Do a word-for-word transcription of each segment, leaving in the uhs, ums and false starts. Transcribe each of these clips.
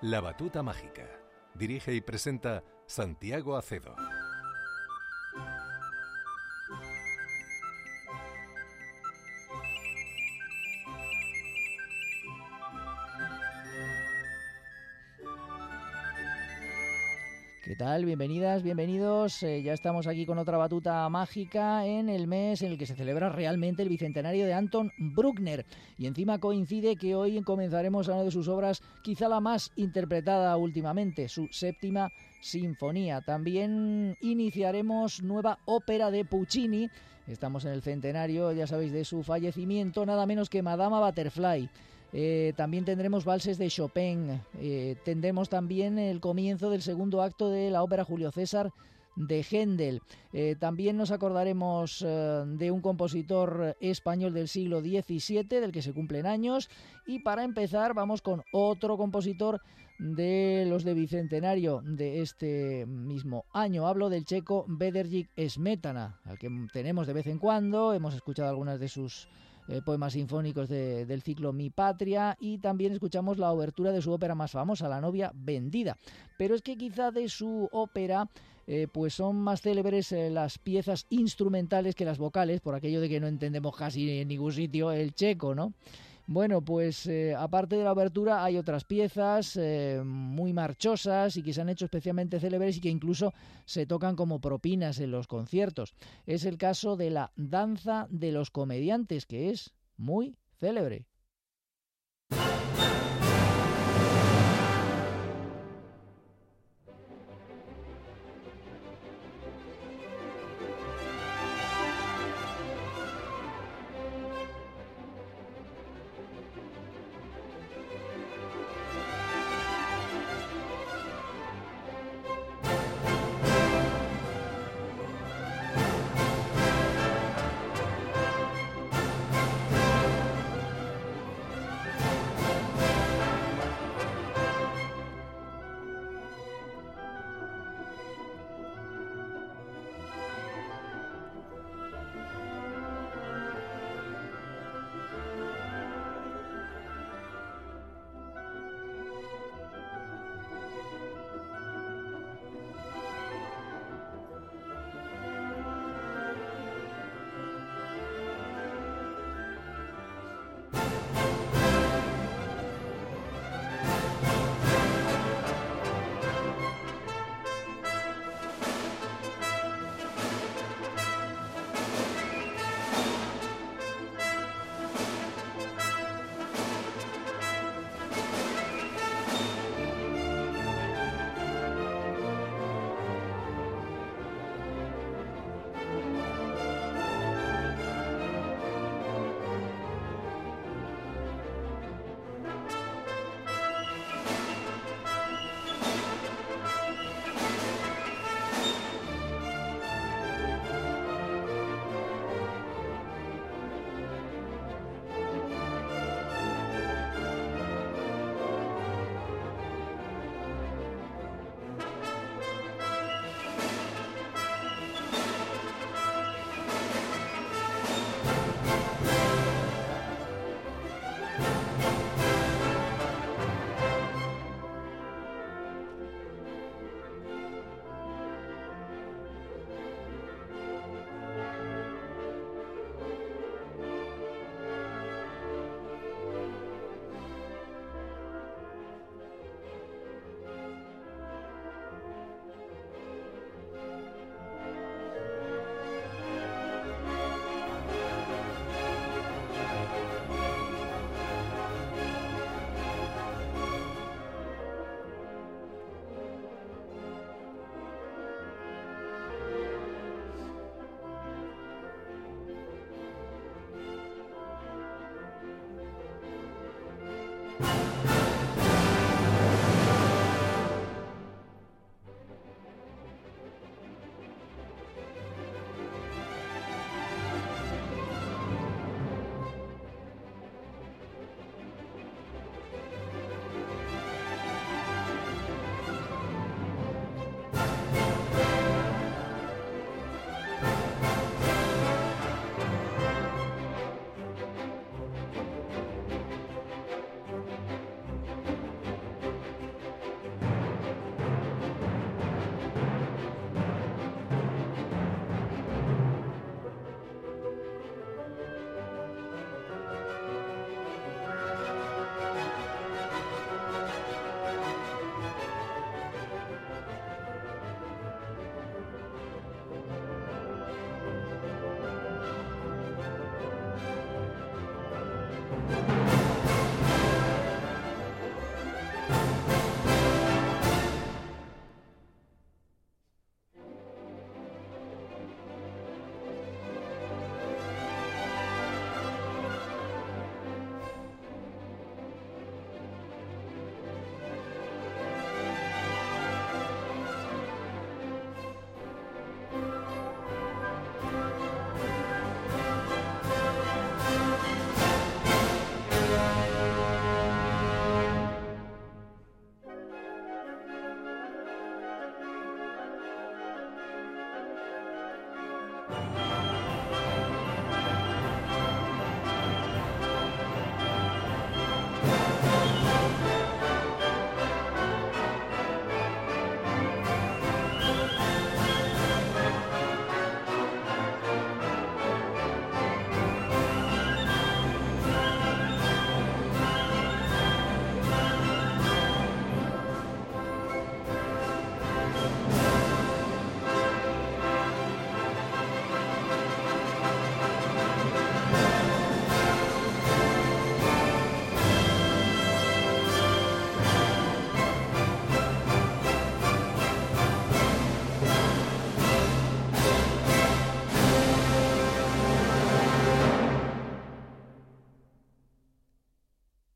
La Batuta Mágica. Dirige y presenta Santiago Acedo. ¿Qué tal? Bienvenidas, bienvenidos. Eh, ya estamos aquí con otra batuta mágica en el mes en el que se celebra realmente el bicentenario de Anton Bruckner. Y encima coincide que hoy comenzaremos a una de sus obras, quizá la más interpretada últimamente, su séptima sinfonía. También iniciaremos nueva ópera de Puccini. Estamos en el centenario, ya sabéis, de su fallecimiento, nada menos que Madama Butterfly. Eh, también tendremos valses de Chopin, eh, tendremos también el comienzo del segundo acto de la ópera Julio César de Händel. Eh, también nos acordaremos eh, de un compositor español del siglo diecisiete, del que se cumplen años. Y para empezar vamos con otro compositor de los de bicentenario de este mismo año. Hablo del checo Bedřich Smetana, al que tenemos de vez en cuando, hemos escuchado algunas de sus Eh, poemas sinfónicos de, del ciclo Mi Patria, y también escuchamos la obertura de su ópera más famosa, La novia vendida. Pero es que quizá de su ópera eh, pues son más célebres eh, las piezas instrumentales que las vocales, por aquello de que no entendemos casi en ningún sitio el checo, ¿no? Bueno, pues eh, aparte de la obertura hay otras piezas eh, muy marchosas y que se han hecho especialmente célebres y que incluso se tocan como propinas en los conciertos. Es el caso de la Danza de los Comediantes, que es muy célebre.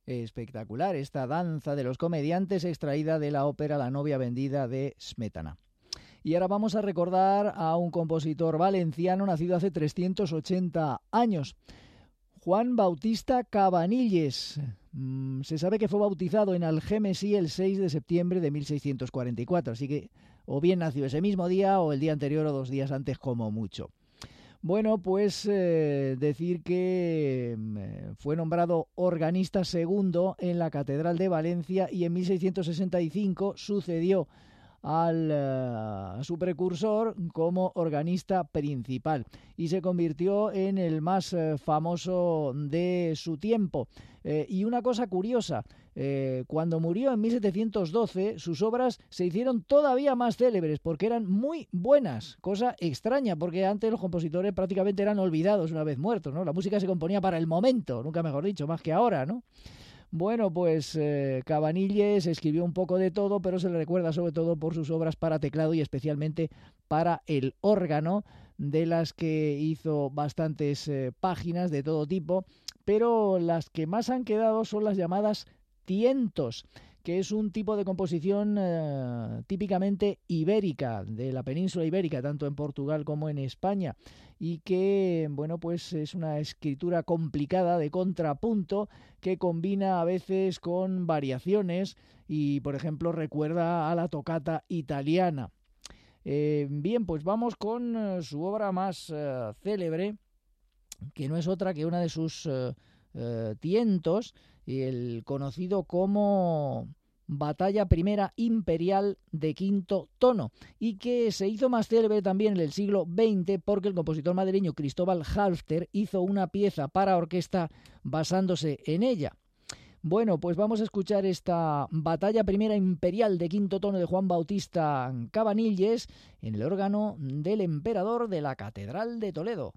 espectacular, esta danza de los comediantes extraída de la ópera La novia vendida de Smetana. Y ahora vamos a recordar a un compositor valenciano nacido hace trescientos ochenta años, Juan Bautista Cabanilles. Mm, se sabe que fue bautizado en Algemesí el seis de septiembre de mil seiscientos cuarenta y cuatro, así que o bien nació ese mismo día o el día anterior o dos días antes como mucho. Bueno, pues eh, decir que eh, fue nombrado organista segundo en la Catedral de Valencia y en mil seiscientos sesenta y cinco sucedió al, uh, a su precursor como organista principal y se convirtió en el más uh, famoso de su tiempo. Eh, y una cosa curiosa, eh, cuando murió en mil setecientos doce, sus obras se hicieron todavía más célebres porque eran muy buenas, cosa extraña porque antes los compositores prácticamente eran olvidados una vez muertos, ¿no? La música se componía para el momento, nunca mejor dicho, más que ahora, ¿no? Bueno, pues eh, Cabanilles escribió un poco de todo, pero se le recuerda sobre todo por sus obras para teclado y especialmente para el órgano, de las que hizo bastantes eh, páginas de todo tipo, pero las que más han quedado son las llamadas tientos, que es un tipo de composición eh, típicamente ibérica, de la península ibérica, tanto en Portugal como en España, y que, bueno, pues es una escritura complicada de contrapunto que combina a veces con variaciones y, por ejemplo, recuerda a la toccata italiana. Eh, bien, pues vamos con uh, su obra más uh, célebre, que no es otra que una de sus uh, uh, tientos, el conocido como Batalla Primera Imperial de quinto tono, y que se hizo más célebre también en el siglo veinte porque el compositor madrileño Cristóbal Halffter hizo una pieza para orquesta basándose en ella. Bueno, pues vamos a escuchar esta Batalla Primera Imperial de quinto tono de Juan Bautista Cabanilles en el órgano del emperador de la Catedral de Toledo.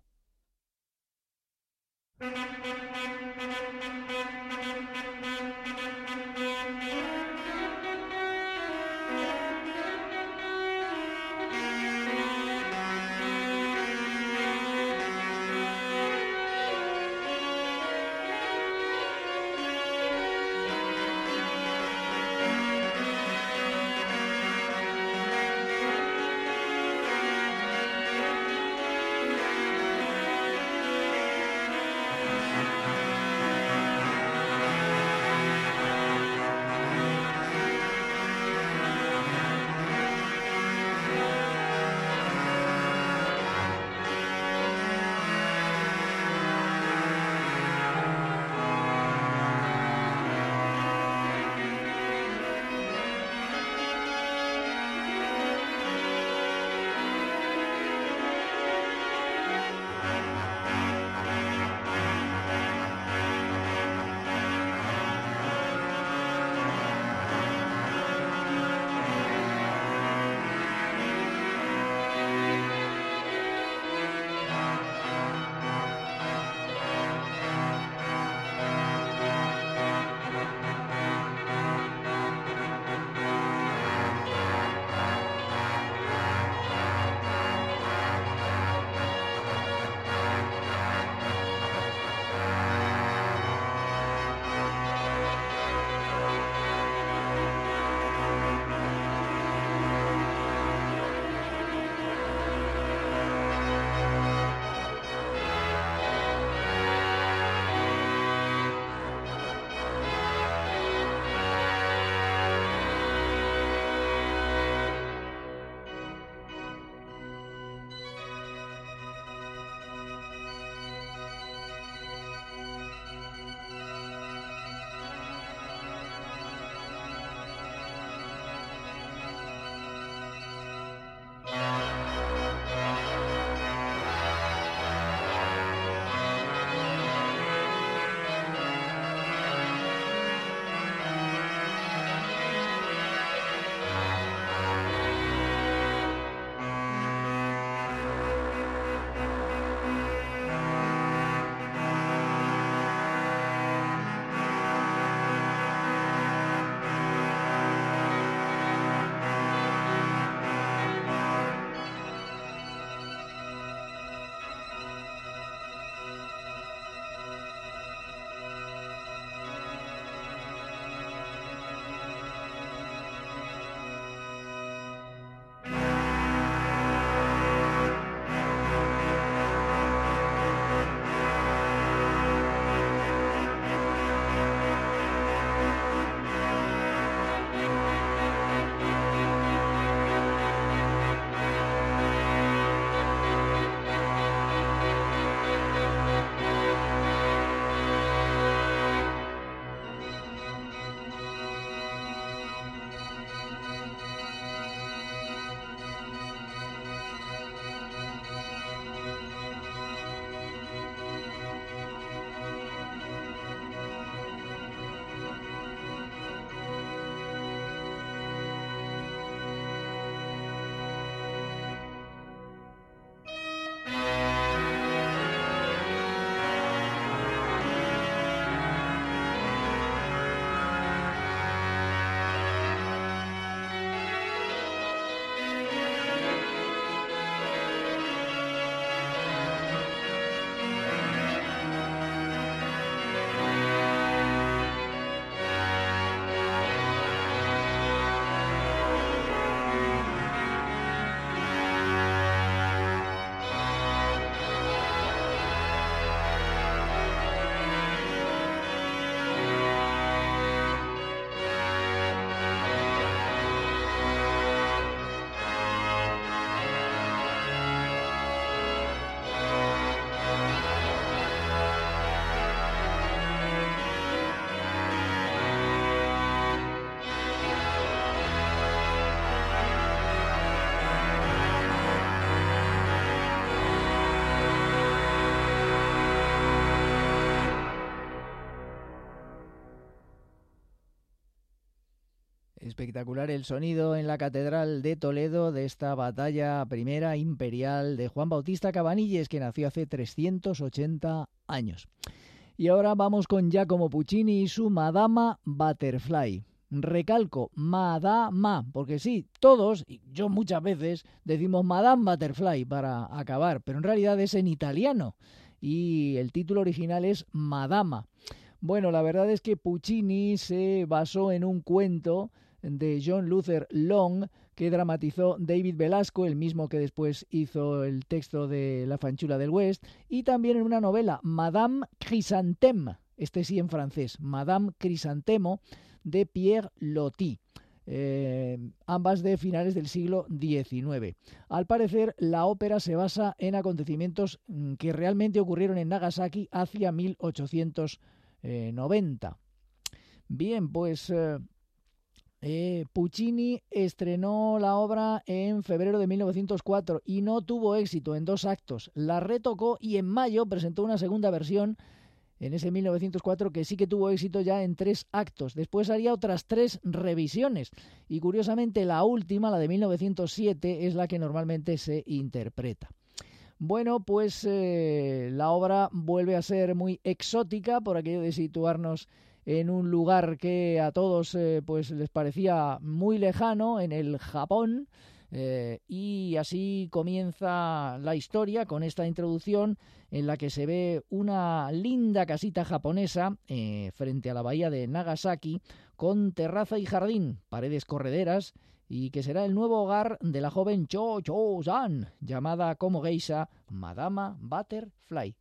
espectacular el sonido en la Catedral de Toledo de esta batalla primera imperial de Juan Bautista Cabanilles, que nació hace trescientos ochenta años. Y ahora vamos con Giacomo Puccini y su Madama Butterfly. Recalco, Madama, porque sí, todos, y yo muchas veces, decimos Madame Butterfly para acabar, pero en realidad es en italiano y el título original es Madama. Bueno, la verdad es que Puccini se basó en un cuento de John Luther Long que dramatizó David Velasco, el mismo que después hizo el texto de La Fanchula del West, y también en una novela, Madame Chrysanthème, este sí en francés, Madame Crisantemo, de Pierre Loti, eh, ambas de finales del siglo diecinueve. Al parecer, la ópera se basa en acontecimientos que realmente ocurrieron en Nagasaki hacia mil ochocientos noventa. Bien, pues eh, eh, Puccini estrenó la obra en febrero de mil novecientos cuatro y no tuvo éxito en dos actos. La retocó y en mayo presentó una segunda versión en ese mil novecientos cuatro que sí que tuvo éxito ya en tres actos. Después haría otras tres revisiones y curiosamente la última, la de mil novecientos siete, es la que normalmente se interpreta. Bueno, pues eh, la obra vuelve a ser muy exótica por aquello de situarnos en un lugar que a todos eh, pues les parecía muy lejano, en el Japón, eh, y así comienza la historia con esta introducción en la que se ve una linda casita japonesa eh, frente a la bahía de Nagasaki con terraza y jardín, paredes correderas, y que será el nuevo hogar de la joven Cho Cho-san, llamada como geisha Madama Butterfly.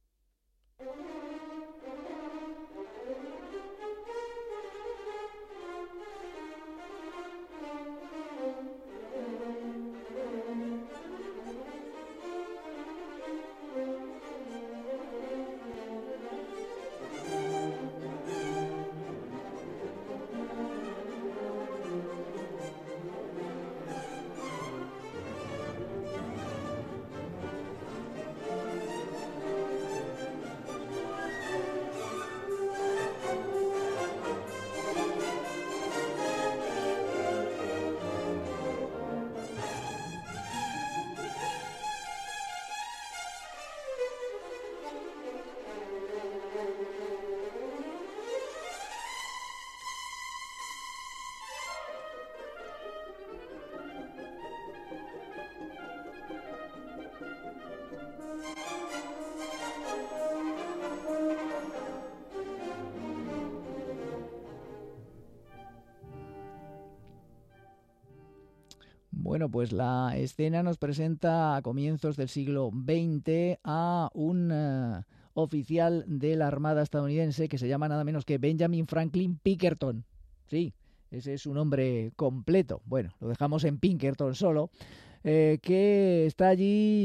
Bueno, pues la escena nos presenta a comienzos del siglo veinte a un uh, oficial de la Armada estadounidense que se llama nada menos que Benjamin Franklin Pinkerton. Sí, ese es su nombre completo. Bueno, lo dejamos en Pinkerton solo. Eh, que está allí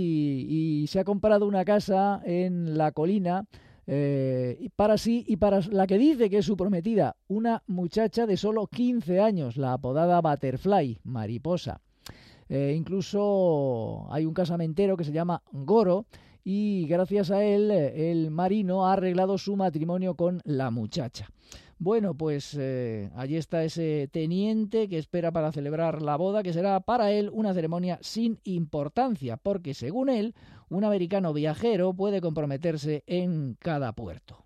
y, y se ha comprado una casa en la colina eh, para sí y para la que dice que es su prometida, una muchacha de solo quince años, la apodada Butterfly, mariposa. Eh, incluso hay un casamentero que se llama Goro y gracias a él el marino ha arreglado su matrimonio con la muchacha. Bueno, pues eh, allí está ese teniente que espera para celebrar la boda, que será para él una ceremonia sin importancia, porque según él, un americano viajero puede comprometerse en cada puerto.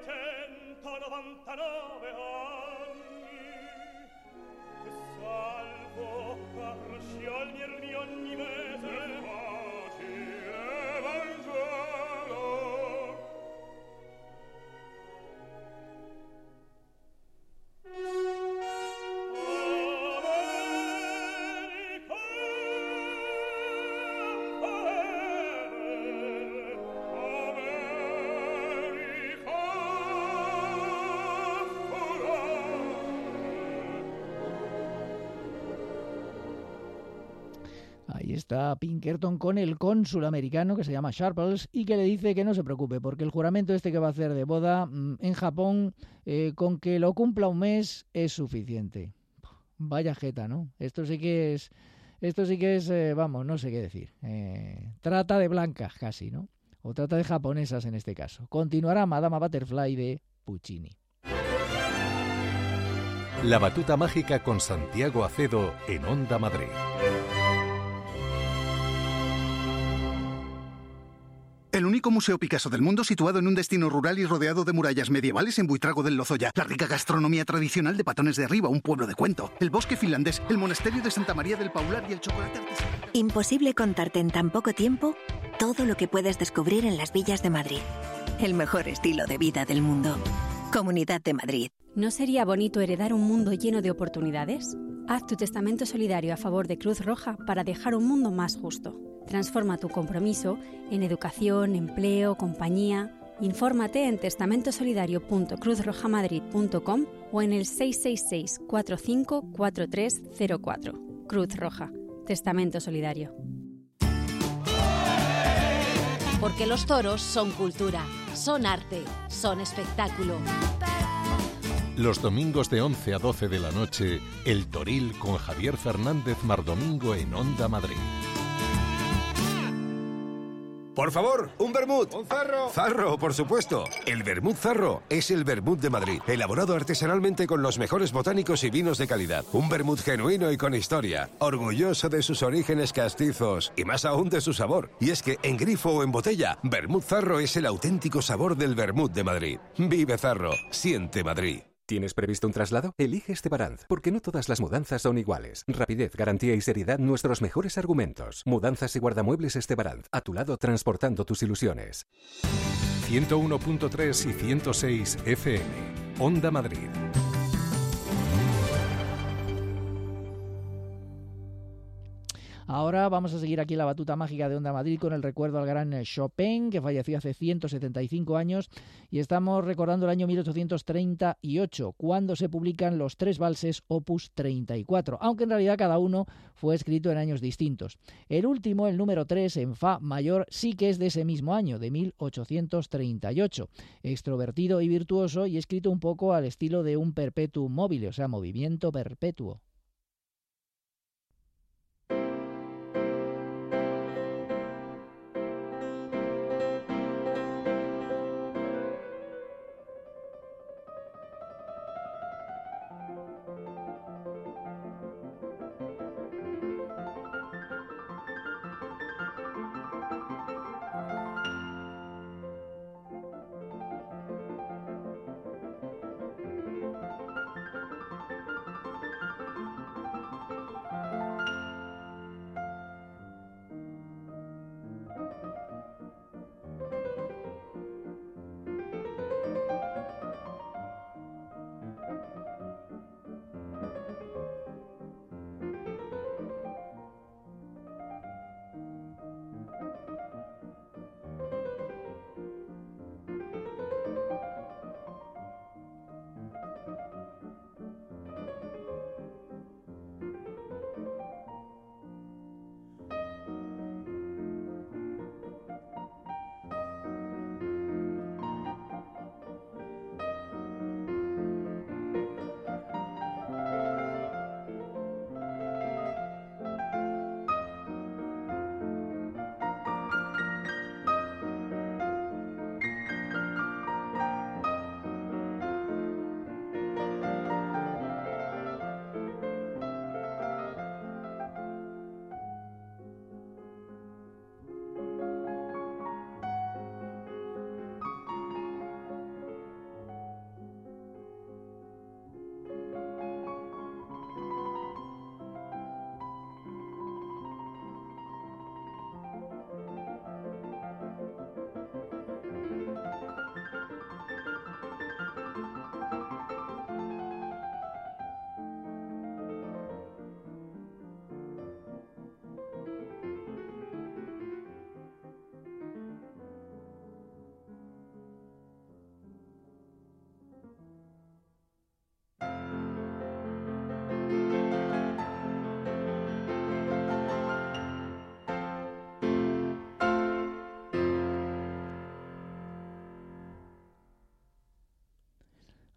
novecentonovantanove anni, salvo per sciogliermi ogni mese facile Vangelo. Ahí está Pinkerton con el cónsul americano que se llama Sharples y que le dice que no se preocupe porque el juramento este que va a hacer de boda en Japón, eh, con que lo cumpla un mes es suficiente. Vaya jeta, ¿no? Esto sí que es, esto sí que es, eh, vamos, no sé qué decir. Eh, trata de blancas casi, ¿no? O trata de japonesas en este caso. Continuará Madama Butterfly de Puccini. La batuta mágica con Santiago Acedo en Onda Madrid. El único museo Picasso del mundo situado en un destino rural y rodeado de murallas medievales en Buitrago del Lozoya. La rica gastronomía tradicional de Patones de Arriba, un pueblo de cuento. El bosque finlandés, el monasterio de Santa María del Paular y el chocolate artesanal. Imposible contarte en tan poco tiempo todo lo que puedes descubrir en las villas de Madrid. El mejor estilo de vida del mundo. Comunidad de Madrid. ¿No sería bonito heredar un mundo lleno de oportunidades? Haz tu testamento solidario a favor de Cruz Roja para dejar un mundo más justo. Transforma tu compromiso en educación, empleo, compañía. Infórmate en testamentosolidario punto cruz roja madrid punto com o en el seis seis seis, cuatro cinco cuatro tres cero cuatro. Cruz Roja. Testamento Solidario. Porque los toros son cultura, son arte, son espectáculo. Los domingos de once a doce de la noche, El Toril con Javier Fernández Mardomingo en Onda Madrid. Por favor, un vermut. Un zarro. Zarro, por supuesto. El vermut Zarro es el vermut de Madrid, elaborado artesanalmente con los mejores botánicos y vinos de calidad. Un vermut genuino y con historia, orgulloso de sus orígenes castizos y más aún de su sabor. Y es que en grifo o en botella, vermut Zarro es el auténtico sabor del vermut de Madrid. Vive Zarro, siente Madrid. ¿Tienes previsto un traslado? Elige Estebaranz, porque no todas las mudanzas son iguales. Rapidez, garantía y seriedad, nuestros mejores argumentos. Mudanzas y guardamuebles Estebaranz, a tu lado transportando tus ilusiones. ciento uno punto tres y ciento seis F M, Onda Madrid. Ahora vamos a seguir aquí la batuta mágica de Onda Madrid con el recuerdo al gran Chopin, que falleció hace ciento setenta y cinco años, y estamos recordando el año mil ochocientos treinta y ocho, cuando se publican los tres valses opus treinta y cuatro, aunque en realidad cada uno fue escrito en años distintos. El último, el número tres, en fa mayor, sí que es de ese mismo año, de mil ochocientos treinta y ocho, extrovertido y virtuoso y escrito un poco al estilo de un perpetuum mobile, o sea, movimiento perpetuo.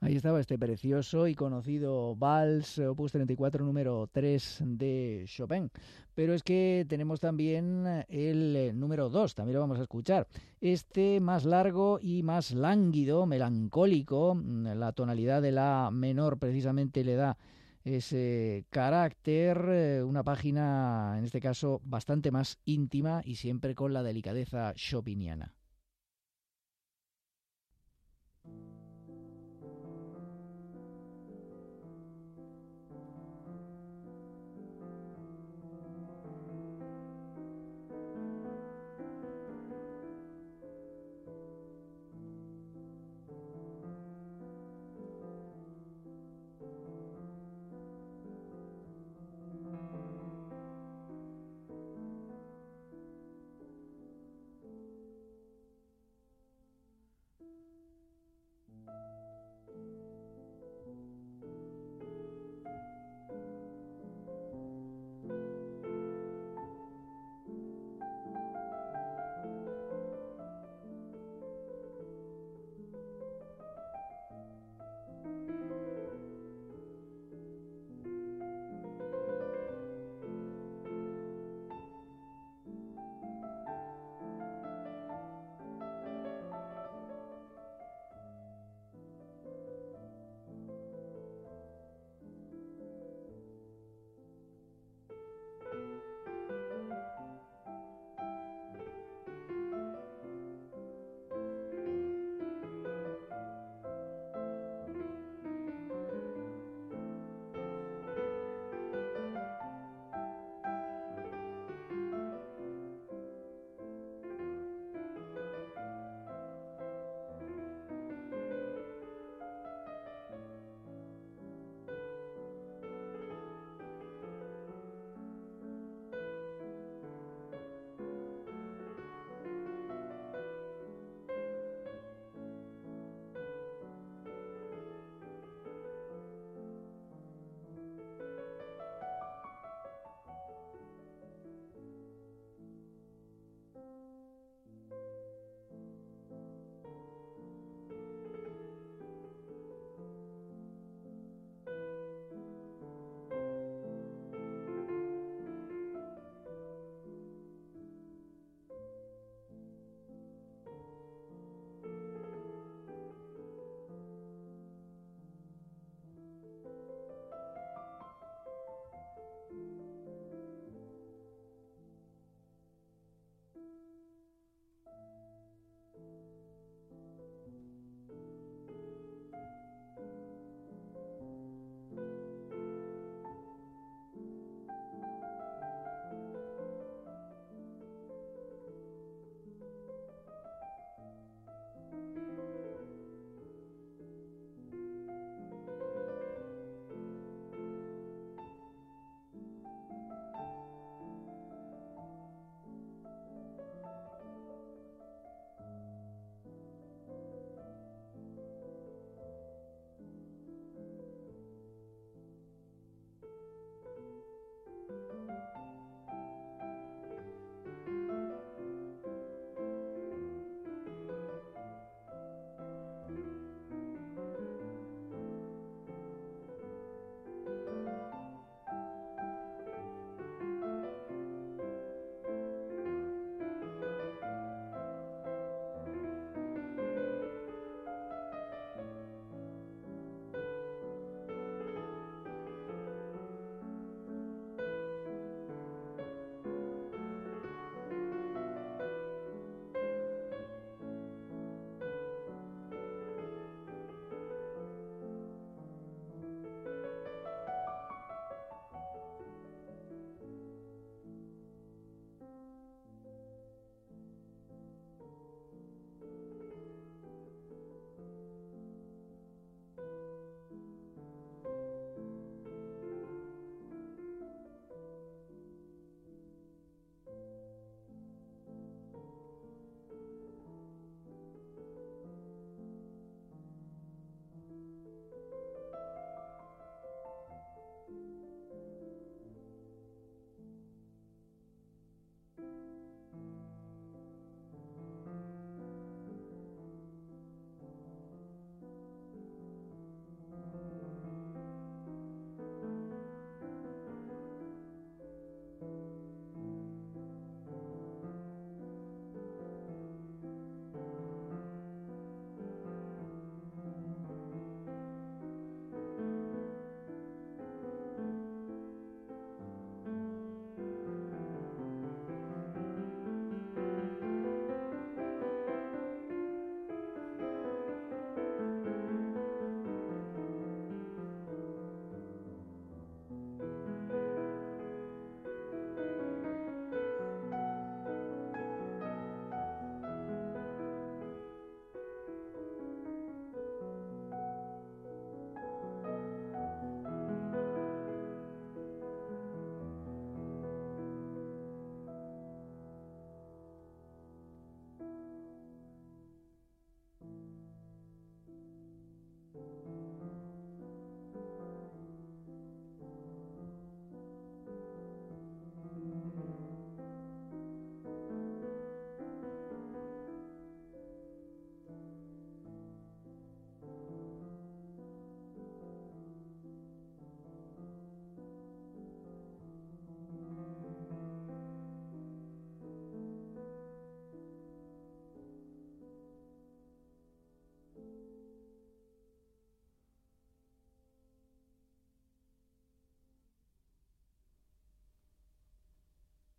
Ahí estaba este precioso y conocido Vals, opus treinta y cuatro, número tres de Chopin. Pero es que tenemos también el número dos, también lo vamos a escuchar. Este más largo y más lánguido, melancólico, la tonalidad de la menor precisamente le da ese carácter, una página en este caso bastante más íntima y siempre con la delicadeza chopiniana.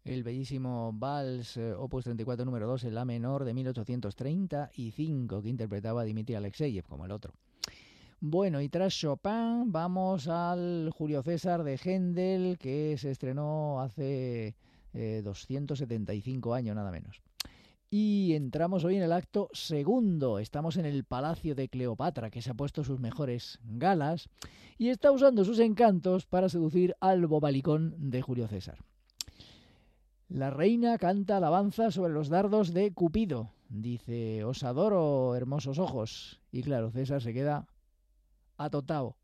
el bellísimo Vals eh, opus treinta y cuatro número dos en la menor de mil ochocientos treinta y cinco que interpretaba Dmitri Alexeyev, como el otro. Bueno, y tras Chopin vamos al Julio César de Händel, que se estrenó hace eh, doscientos setenta y cinco años nada menos. Y entramos hoy en el acto segundo. Estamos en el Palacio de Cleopatra, que se ha puesto sus mejores galas y está usando sus encantos para seducir al bobalicón de Julio César. La reina canta alabanza sobre los dardos de Cupido. Dice: os adoro, hermosos ojos. Y claro, César se queda atotao.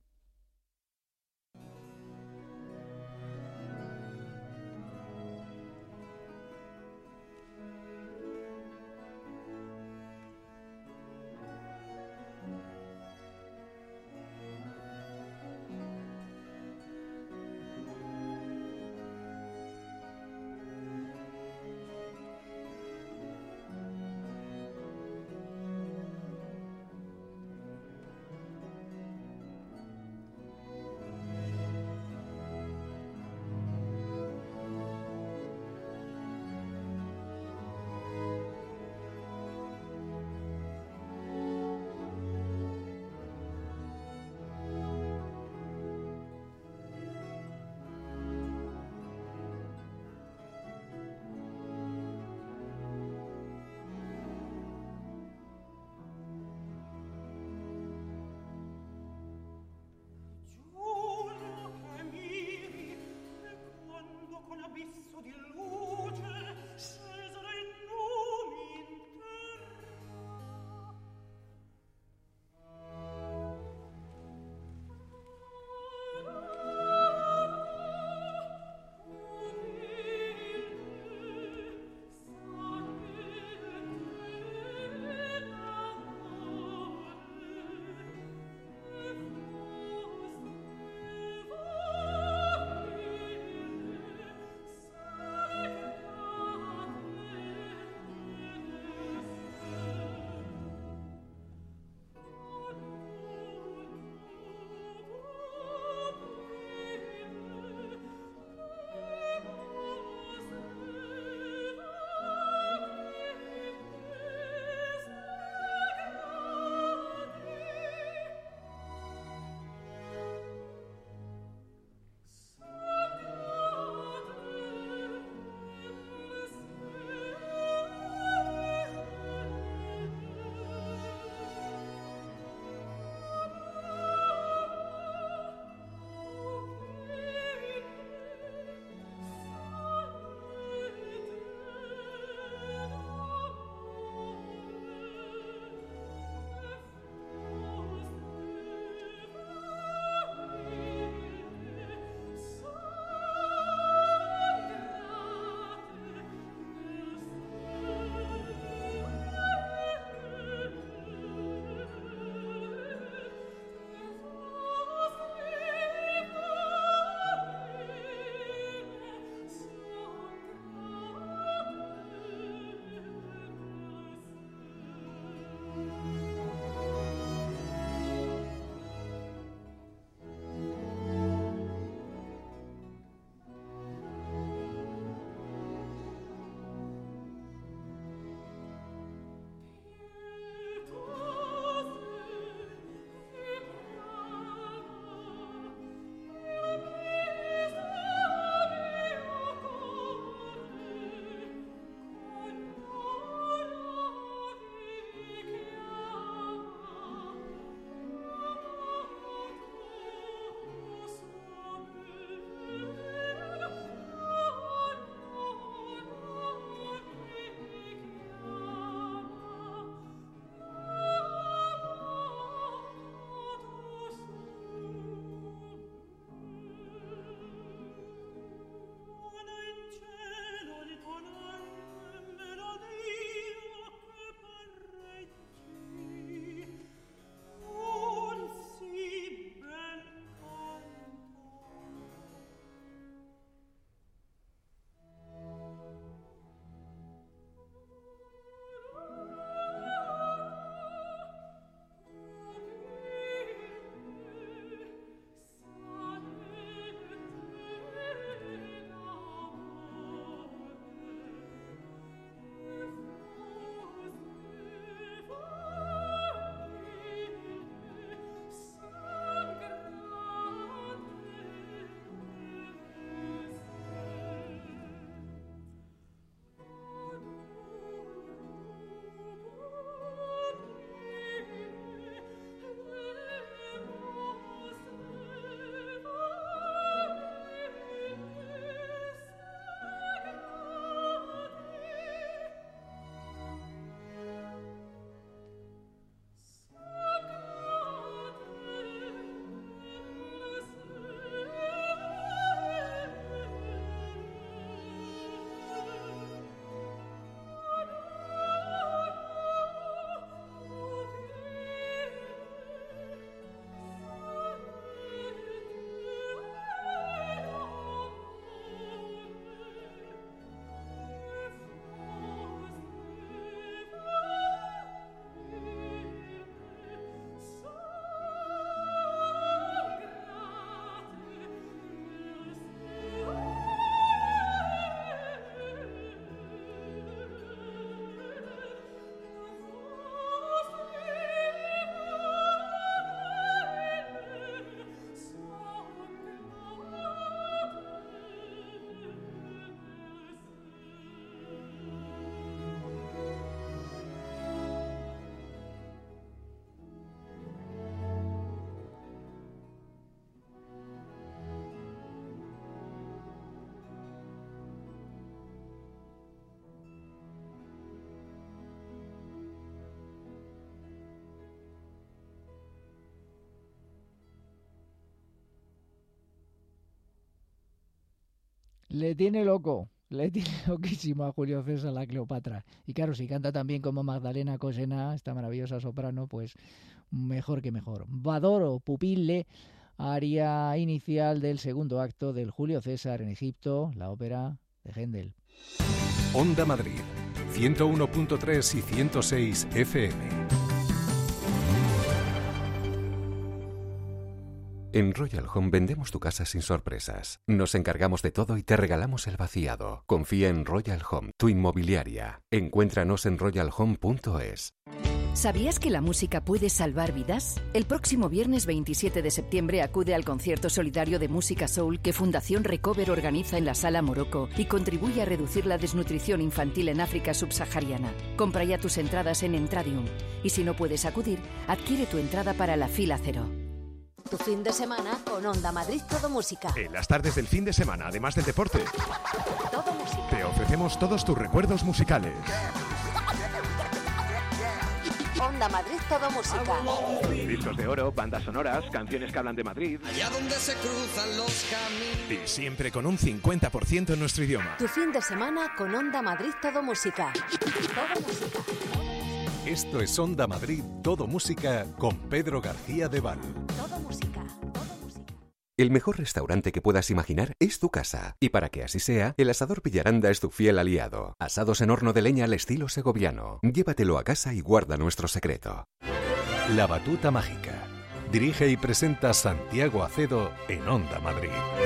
Le tiene loco, le tiene loquísimo a Julio César la Cleopatra. Y claro, si canta también como Magdalena Cosena, esta maravillosa soprano, pues mejor que mejor. Vadoro, pupille, aria inicial del segundo acto del Julio César en Egipto, la ópera de Händel. Onda Madrid, ciento uno punto tres y ciento seis F M. En Royal Home vendemos tu casa sin sorpresas. Nos encargamos de todo y te regalamos el vaciado. Confía en Royal Home, tu inmobiliaria. Encuéntranos en royal home punto es. ¿Sabías que la música puede salvar vidas? El próximo viernes veintisiete de septiembre acude al concierto solidario de música soul que Fundación Recover organiza en la Sala Morocco y contribuye a reducir la desnutrición infantil en África subsahariana. Compra ya tus entradas en Entradium. Y si no puedes acudir, adquiere tu entrada para la fila cero. Tu fin de semana con Onda Madrid Todo Música. En las tardes del fin de semana, además del deporte, Todo Música. te ofrecemos todos tus recuerdos musicales. Onda Madrid Todo Música. Discos de oro, bandas sonoras, canciones que hablan de Madrid. Allá donde se cruzan los caminos. Y siempre con un cincuenta por ciento en nuestro idioma. Tu fin de semana con Onda Madrid Todo Música. Todo Música. Esto es Onda Madrid Todo Música con Pedro García de Val. Todo Música. Todo Música. El mejor restaurante que puedas imaginar es tu casa. Y para que así sea, el Asador Villaranda es tu fiel aliado. Asados en horno de leña al estilo segoviano. Llévatelo a casa y guarda nuestro secreto. La Batuta Mágica. Dirige y presenta Santiago Acedo en Onda Madrid.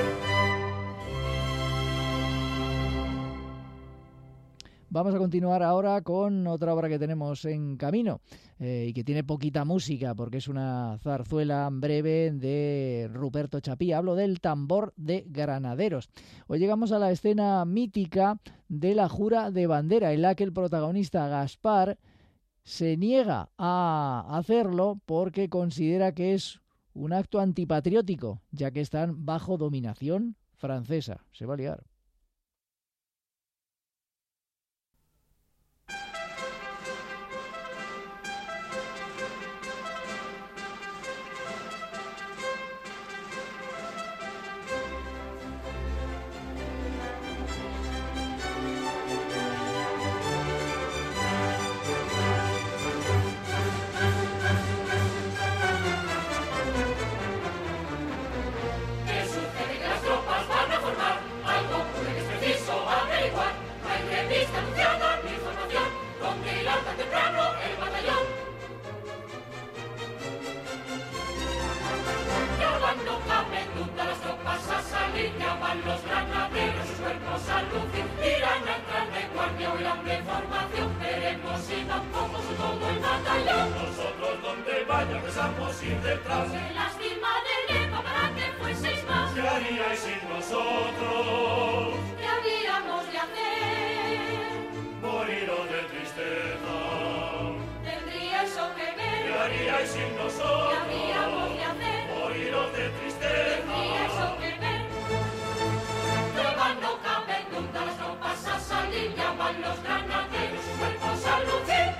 Vamos a continuar ahora con otra obra que tenemos en camino eh, y que tiene poquita música porque es una zarzuela breve de Ruperto Chapí. Hablo del Tambor de Granaderos. Hoy llegamos a la escena mítica de la Jura de Bandera, en la que el protagonista Gaspar se niega a hacerlo porque considera que es un acto antipatriótico, ya que están bajo dominación francesa. Se va a liar. Los granaderos, sus cuerpos a lucir, irán a entrar de guardia o irán de formación. Veremos si tampoco su todo el batallón. Nosotros donde vaya pensamos ir detrás. Se lastima de leva para que fueseis más. ¿Qué haríais sin nosotros? ¿Qué habíamos de hacer? Moriros de tristeza. ¿Tendríais o que ver? ¿Qué haríais sin nosotros? ¿Qué habíamos de hacer? Moriros de tristeza. ¿Tendríais o que ver? No caben duda, las tropas a salir, llaman los granaderos, sus cuerpos a lucir.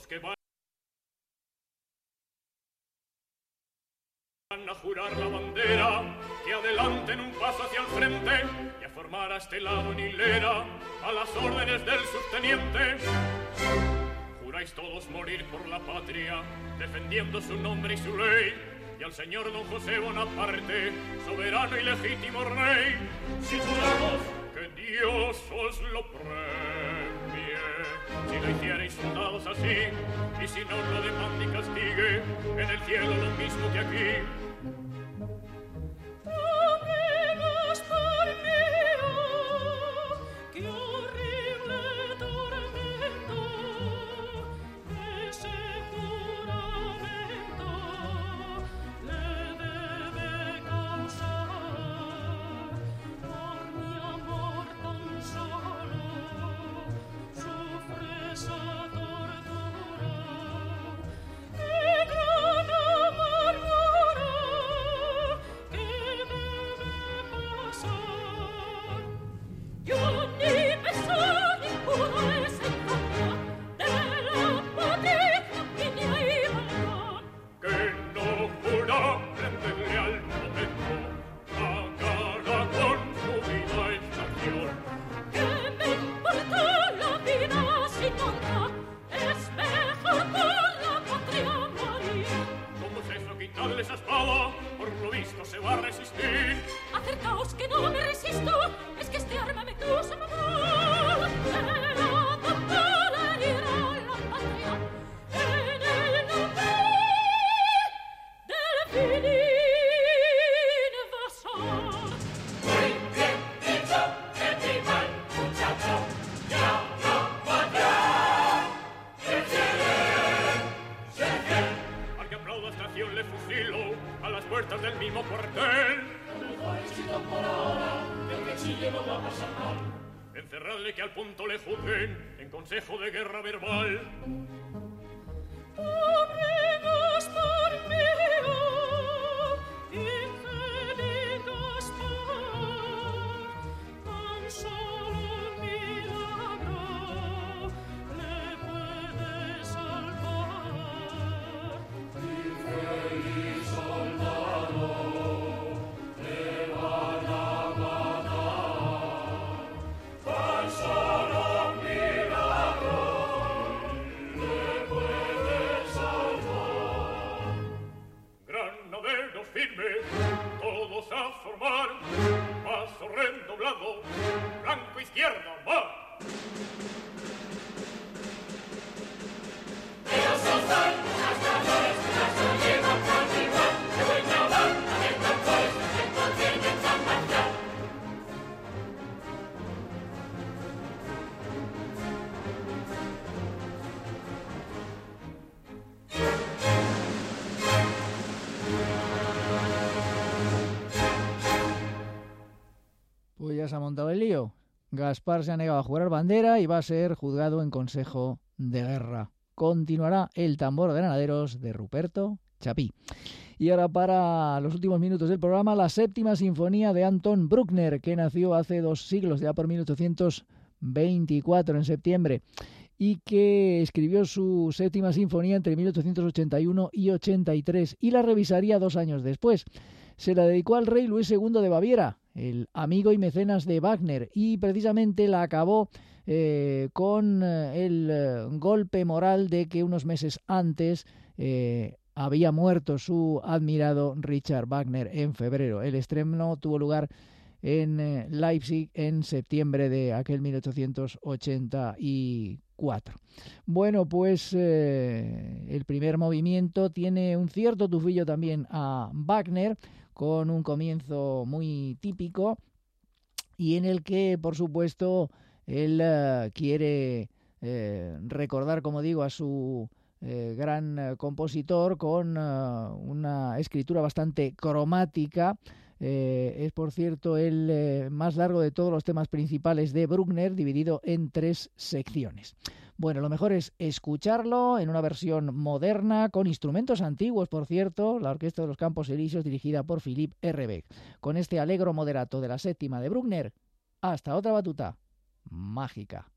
que van a jurar la bandera, que adelanten un paso hacia el frente y a formar a este lado en hilera a las órdenes del subteniente. Juráis todos morir por la patria, defendiendo su nombre y su ley, y al señor don José Bonaparte, soberano y legítimo rey. Si juramos que Dios os lo premie, si lo hicierais soldados así, y si no lo demande y castigue, en el cielo lo mismo que aquí. Amigos por mí, qué horrible tormento, ese juramento le debe causar por mi amor tan solo, sufre esa tortura, qué gran amargura que debe pasar. Yo ni beso ni juro esa infamia de la patria que ni hay valor. Que no jura prenderle al momento, pagará con su vida esta acción. ¿Qué me importa la vida sin honra? Es mejor con la patria morir. ¿Cómo es eso? Quitadle esa espada, por lo visto se va a resistir. Acercaos que no me resisto, es que este arma me causa mamá. Era para herir a la patria en el nombre del fin invasor. Muy bien dicho, que viva el muchacho, ya no podrá decir, ser fiel. Al que aplauda esta acción le fusilo a las puertas del mismo cuartel. Por ahora, el que chille no va a pasar mal. Encerradle que al punto le juzguen en consejo de guerra verbal. Amigos por mí, infeliz Gaspar, tan solo un milagro le puede salvar. Infeliz soldado, le van a matar, tan solo un milagro le puede salvar. Granadero firme, todos a formar, paso redoblado, blanco izquierda, va. Ellos son las canciones, las no llevan tan igual, de buena banda de cantores, que contienen tan marcial. Pues ya se ha montado el lío. Gaspar se ha negado a jurar bandera y va a ser juzgado en consejo de guerra. Continuará el tambor de granaderos de Ruperto Chapí. Y ahora, para los últimos minutos del programa, la séptima sinfonía de Anton Bruckner, que nació hace dos siglos, ya por mil ochocientos veinticuatro, en septiembre, y que escribió su séptima sinfonía entre mil ochocientos ochenta y uno y ochenta y tres, y la revisaría dos años después. Se la dedicó al rey Luis segundo de Baviera, el amigo y mecenas de Wagner, y precisamente la acabó eh, con el eh, golpe moral de que unos meses antes eh, había muerto su admirado Richard Wagner en febrero. El estreno tuvo lugar en eh, Leipzig en septiembre de aquel mil ochocientos ochenta y cuatro. Bueno, pues eh, el primer movimiento tiene un cierto tufillo también a Wagner, con un comienzo muy típico y en el que, por supuesto, él uh, quiere eh, recordar, como digo, a su eh, gran uh, compositor con uh, una escritura bastante cromática. Eh, es, por cierto, el eh, más largo de todos los temas principales de Bruckner, dividido en tres secciones. Bueno, lo mejor es escucharlo en una versión moderna, con instrumentos antiguos, por cierto, la Orquesta de los Campos Elíseos, dirigida por Philippe Herbeck. Con este alegro moderato de la séptima de Bruckner, hasta otra batuta mágica.